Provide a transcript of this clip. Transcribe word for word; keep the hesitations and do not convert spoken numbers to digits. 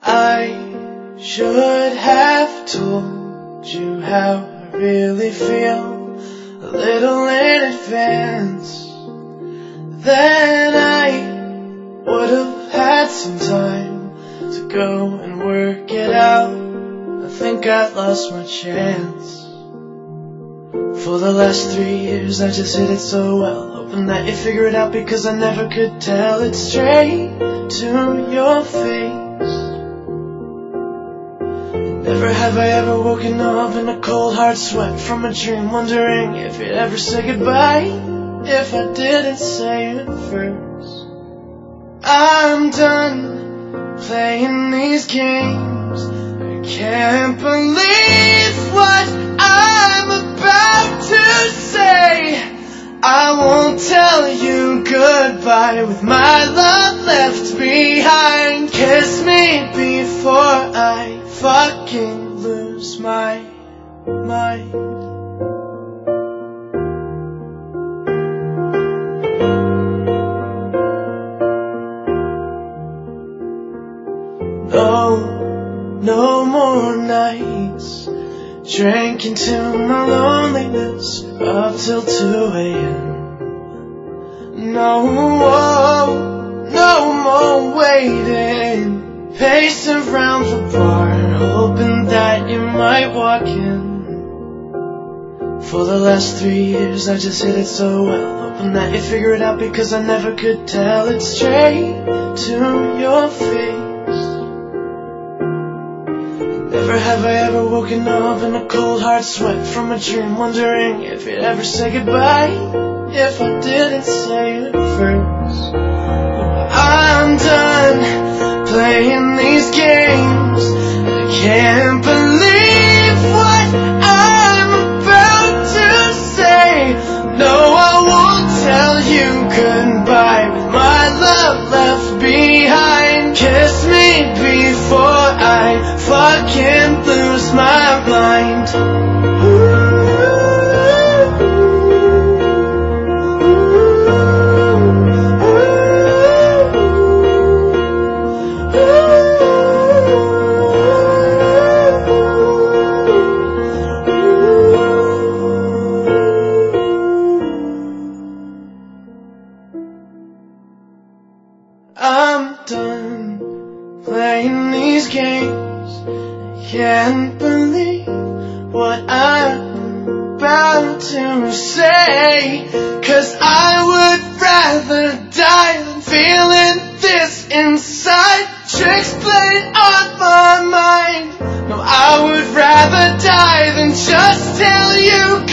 I should have told you how I really feel a little in advance. Then I would have had some time to go and work it out. I think I lost my chance. For the last three years I just hid it so well, hoping that you figure it out, because I never could tell it straight to your face. Never have I ever woken up in a cold hard sweat from a dream, wondering if you'd ever say goodbye if I didn't say it first. I'm done playing these games. I can't believe what I'm about to say. I won't tell you goodbye with my love left behind. Kiss me before I fucking lose my mind. No, no more nights drinking to my loneliness up till two a.m. No, no more waiting, pacing around the bar, hoping that you might walk in. For the last three years I just hid it so well, hoping that you figure it out, because I never could tell it straight to your face. Never have I ever woken up in a cold hard sweat from a dream, wondering if you'd ever say goodbye if I didn't say it first. I'm done playing these games. I can't believe what I'm about to say. No, I won't tell you goodbye with my love left behind. Kiss me before I fucking lose my mind. I'm done playing these games. I can't believe what I'm about to say, 'cause I would rather die than feeling this inside. Tricks played on my mind. No, I would rather die than just tell you